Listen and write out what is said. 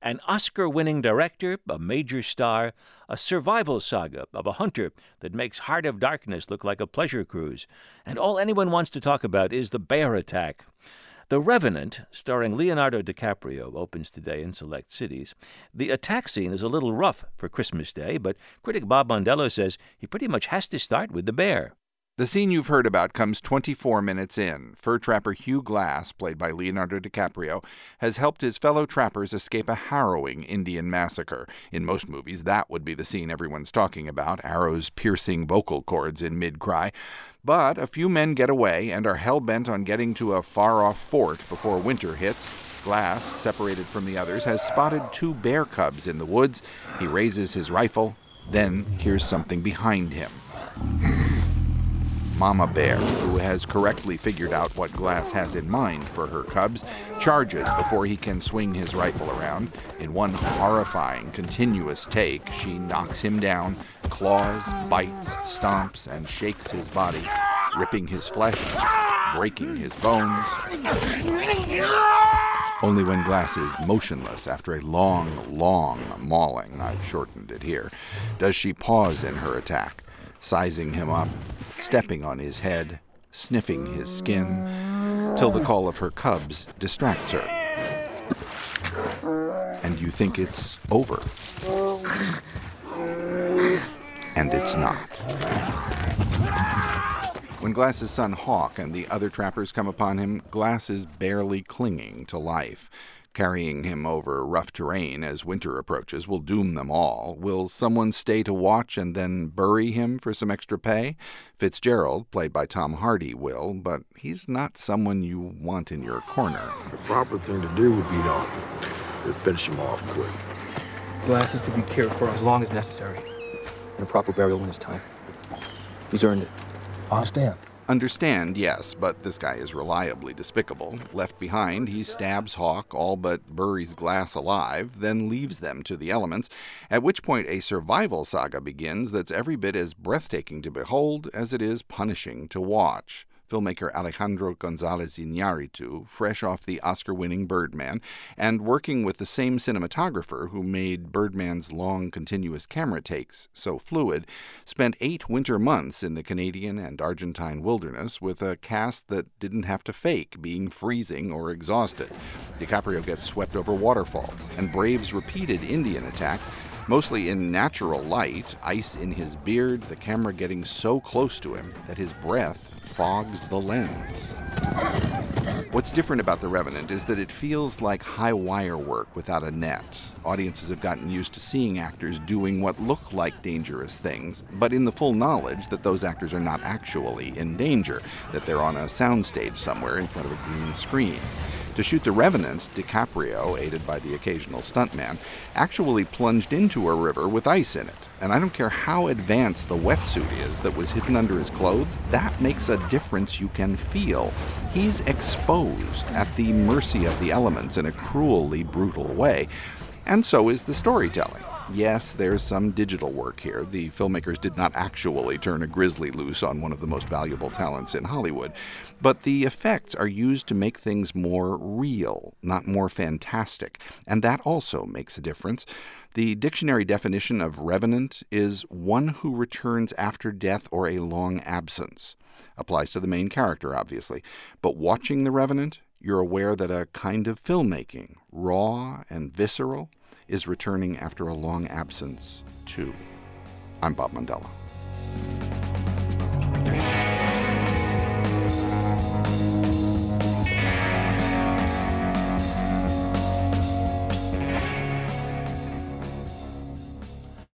An Oscar-winning director, a major star, a survival saga of a hunter that makes Heart of Darkness look like a pleasure cruise. And all anyone wants to talk about is the bear attack. The Revenant, starring Leonardo DiCaprio, opens today in select cities. The attack scene is a little rough for Christmas Day, but critic Bob Mondello says he pretty much has to start with the bear. The scene you've heard about comes 24 minutes in. Fur trapper Hugh Glass, played by Leonardo DiCaprio, has helped his fellow trappers escape a harrowing Indian massacre. In most movies, that would be the scene everyone's talking about, arrows piercing vocal cords in mid-cry. But a few men get away and are hell-bent on getting to a far-off fort before winter hits. Glass, separated from the others, has spotted 2 bear cubs in the woods. He raises his rifle, then hears something behind him. Mama Bear, who has correctly figured out what Glass has in mind for her cubs, charges before he can swing his rifle around. In one horrifying, continuous take, she knocks him down, claws, bites, stomps, and shakes his body, ripping his flesh, breaking his bones. Only when Glass is motionless after a long mauling, I've shortened it here, does she pause in her attack, sizing him up, stepping on his head, sniffing his skin, till the call of her cubs distracts her. And you think it's over. And it's not. When Glass's son Hawk and the other trappers come upon him, Glass is barely clinging to life. Carrying him over rough terrain as winter approaches will doom them all. Will someone stay to watch and then bury him for some extra pay? Fitzgerald, played by Tom Hardy, will, but he's not someone you want in your corner. The proper thing to do would be to finish him off quick. Glass is to be cared for as long as necessary. And a proper burial when it's time. He's earned it. Understand, yes, but this guy is reliably despicable. Left behind, he stabs Hawk, all but buries Glass alive, then leaves them to the elements, at which point a survival saga begins that's every bit as breathtaking to behold as it is punishing to watch. Filmmaker Alejandro González Iñárritu, fresh off the Oscar-winning Birdman, and working with the same cinematographer who made Birdman's long, continuous camera takes so fluid, spent 8 winter months in the Canadian and Argentine wilderness with a cast that didn't have to fake being freezing or exhausted. DiCaprio gets swept over waterfalls and braves repeated Indian attacks, mostly in natural light, ice in his beard, the camera getting so close to him that his breath fogs the lens. What's different about The Revenant is that it feels like high-wire work without a net. Audiences have gotten used to seeing actors doing what look like dangerous things, but in the full knowledge that those actors are not actually in danger, that they're on a soundstage somewhere in front of a green screen. To shoot The Revenant, DiCaprio, aided by the occasional stuntman, actually plunged into a river with ice in it. And I don't care how advanced the wetsuit is that was hidden under his clothes, that makes a difference you can feel. He's exposed at the mercy of the elements in a cruelly brutal way. And so is the storytelling. Yes, there's some digital work here. The filmmakers did not actually turn a grizzly loose on one of the most valuable talents in Hollywood. But the effects are used to make things more real, not more fantastic. And that also makes a difference. The dictionary definition of revenant is one who returns after death or a long absence. Applies to the main character, obviously. But watching The Revenant, you're aware that a kind of filmmaking, raw and visceral, is returning after a long absence, too. I'm Bob Mondello.